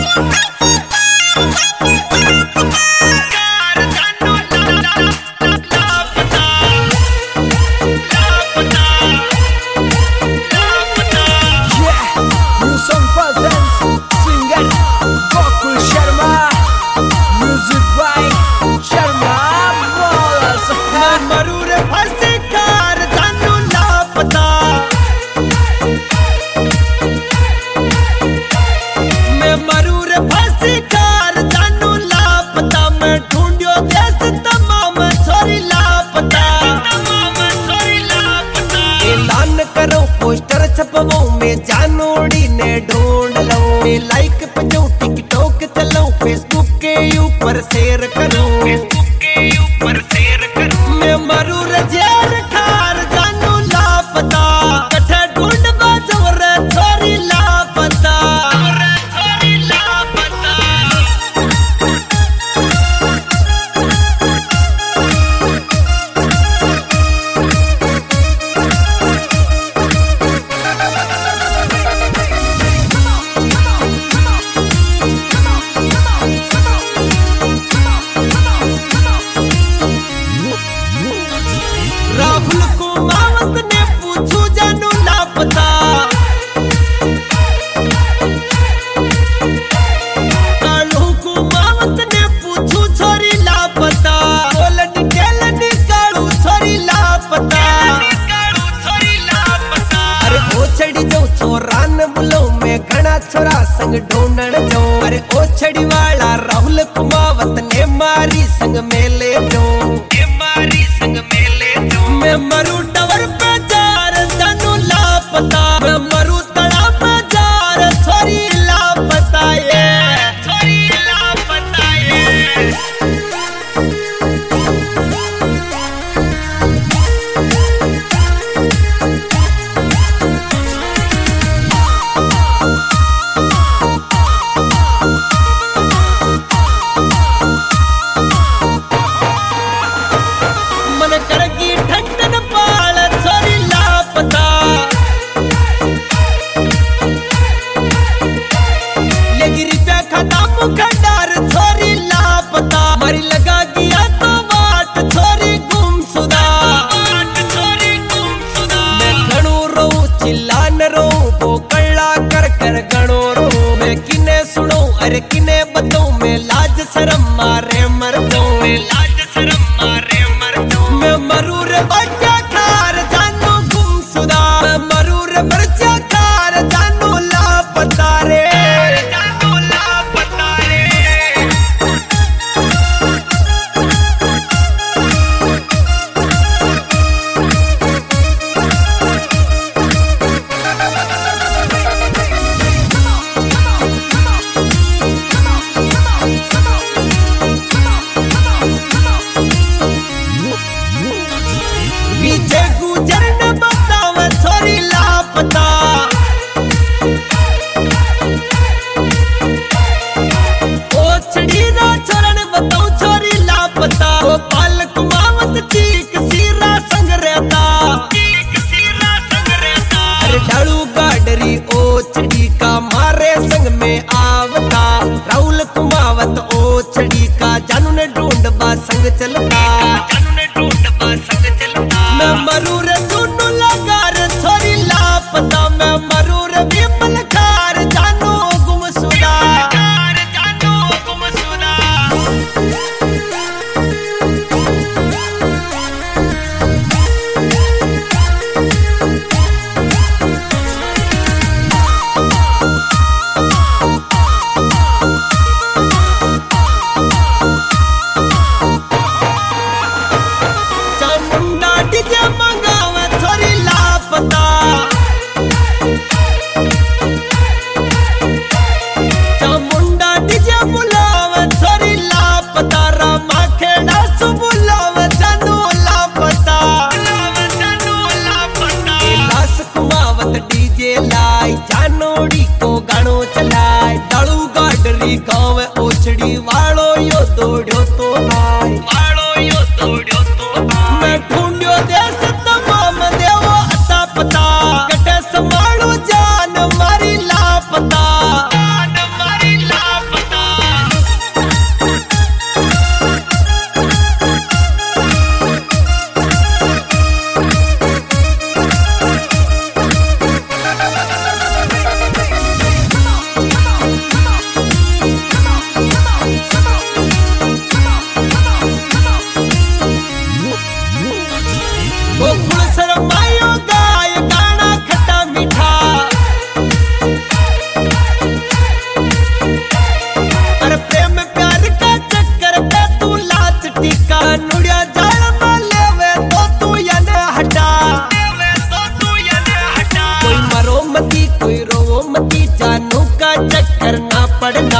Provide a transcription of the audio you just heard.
poster छपवाऊं मैं जानोड़ी ने ढूंढ लो लाइक पे जो टिकटॉक चलो फेसबुक के ऊपर शेयर करूं मैं मरू रजेर खार जानू लापता कठे ढूंढ बाजो रे छोरी लापता राहुल कुमावत ने पूछू जानू लापता कालू कुमावत ने पूछू छोरी लापता बोलन केलन कालू छोरी लापता अरे ओ छड़ी जो छोरा न बुलो मैं घना छोरा संग ढूंढण जो अरे ओ छड़ी वाला राहुल कुमावत ने मारी संग मेले जो मैं मरू टवर पे जार जानू लापता मैं मरू तड़ा पे जार छोरी लापता ये मन करगी ठंडन पाल छोरी लापता लेगिरी पे खाता मुख डार छोरी लापता मारी लगा गया तो वाट छोरी गुमसुदा मैं घणो रो चिल्ला न रो वो कल्ला कर कर घणो रो मैं किने सुनो अरे किने बतो मैं लाज शरम मारे मर दो मैं मरू रे बच्चा खार जानू गुमसुदा मैं मरू रे बच्चा खार जानू लापता रे पीछे गुजर न बतावे छोरी लापता ओछड़ी ना छोरन बताऊं छोरी लापता वो पाल कुमावत चीक सीरा संग रहता अरे डालू गाडरी ओछड़ी का मारे संग में आवता राहुल कुमावत ओछड़ी का जानू ने ढूंढबा संग चलता मैं मरू रे सुनू लगा रे छोरी लापता मैं मरू रे विमल खार जानू गुमसुदा चामुंडा डीजे मंगावे छोरी लापता चामुंडा डीजे बुलावे छोरी लापता रामा खेड़ा सु बुलावे जानू लापता लास कुमावत डीजे लाई जानोड़ी को गानो चलाए डालू गाडरी गाँव ओछड़ी वालो यो दौड़ो तो भाई मैं ढूंढ्यो देश तमाम देवो अता पता कटे संभालो जान मारी लापता પડનાર